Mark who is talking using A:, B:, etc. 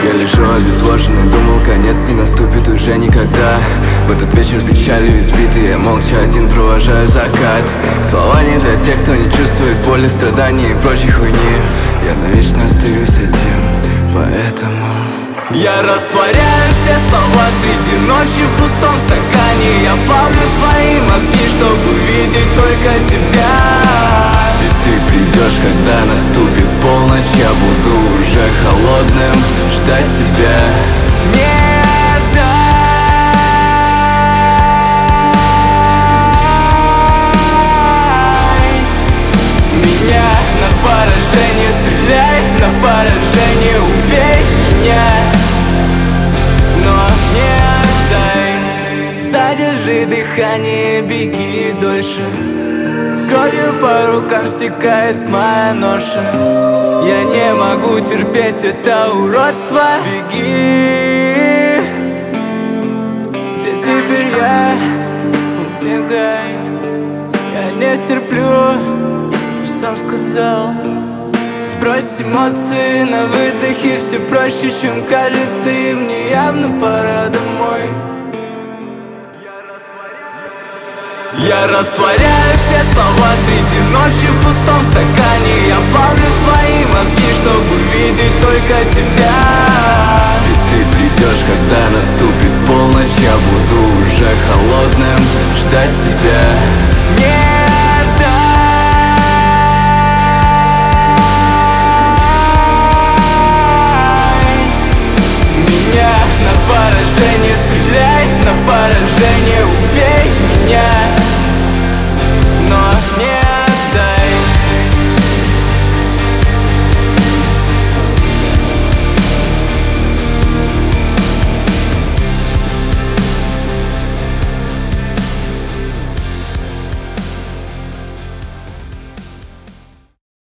A: Я лежу обезвоженный, думал, конец не наступит уже никогда. В этот вечер печалью избитый, я молча один провожаю закат. Слова не для тех, кто не чувствует боли, страданий и прочей хуйни. Я навечно остаюсь один, поэтому я растворяю все слова среди ночи в пустом стакане. Я плавлю свои мозги, чтобы видеть только тебя. И ты придешь, когда наступит полночь. Я буду уже холодным, ждать тебя. Не дай меня на поражение, стреляй на поражение, убей меня, но не дай. Задержи дыхание, беги дольше. Кровью по рукам стекает моя ноша. Я не могу терпеть это уродство. Беги, где теперь я? Убегай, я не стерплю, сам сказал. Сбрось эмоции на выдохе, все проще, чем кажется. И мне явно пора домой. Я растворяю все слова среди ночи в пустом стакане. Я плавлю свои мозги, чтобы видеть только тебя. И ты придешь, когда наступит полночь. Я буду уже холодным, ждать тебя. Не